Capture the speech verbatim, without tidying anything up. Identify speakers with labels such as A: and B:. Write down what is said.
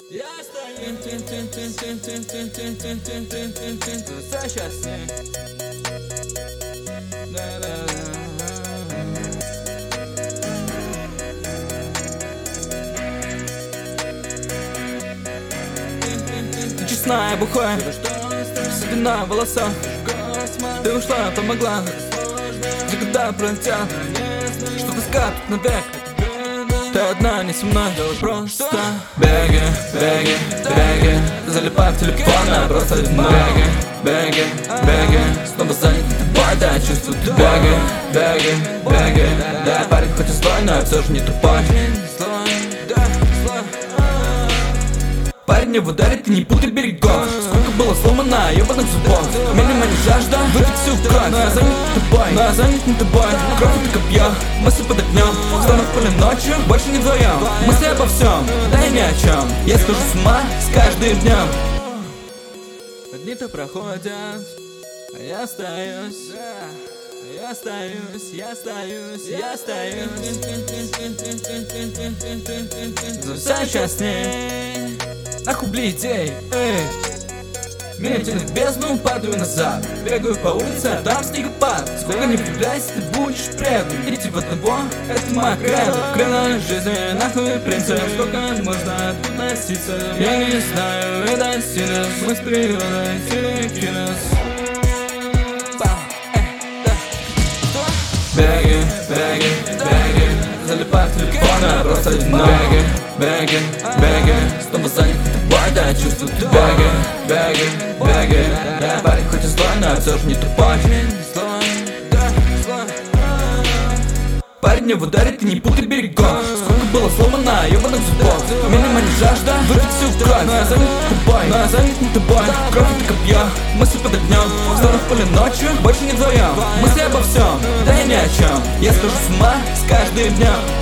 A: Я стою за счастье. Ты честная, бухая, седина в волосах. Ты ушла, помогла, за года пролетел, что тоска тут навек. Ты одна, не со мной, просто беги, беги, беги. Залипай в телефон, а просто одна. Беги, беги, беги. Снова занят тобой, да, чувствую ты. Беги, беги, беги. Да, парень хоть и злой, но я все же не тупой. Парень его дарит и не путай берегов. Сколько было сломано ебаных зубов. Минима не жажда, выпить всю кровь. Но я занят тобой, но я занят не тобой. Кровь это копье, мысли под огнем. Стану в поле ночью, больше не вдвоем. Мысли обо всем, да и ни о чем. Я схожу с ума с каждым днем. Одни-то проходят, а я остаюсь. Я остаюсь, я остаюсь, я остаюсь за все счастье. Нахуй бли идей, эй. Меня тянет в бездну, падаю назад. Бегаю по улице, а там снегопад. Сколько не влюбляйся, ты будешь предан. Идти в одного, это моя кредо. Крена жизни, нахуй принцип. Сколько можно тут носиться? Я не знаю, это сильно. Мы с природой телекинез. Беги, беги, беги. Залипай в телефон, а просто одна. Беги, беги, беги. Снова занят тобой, да, чувствую ты. Беги, беги, беги. Да, парень хоть и злой, но я все же не тупой. Парень его дарит и не путай берегов. Сколько было сломано ебаных зубов. Минима не жажда, выпить всю кровь. Но я занят тобой, но я занят не тобой. Кровь это копье, мысли под огнем. Стану в поле ночью, больше не вдвоем. Мысли обо всем, да и ни о чем. Я схожу с ума с каждым днем.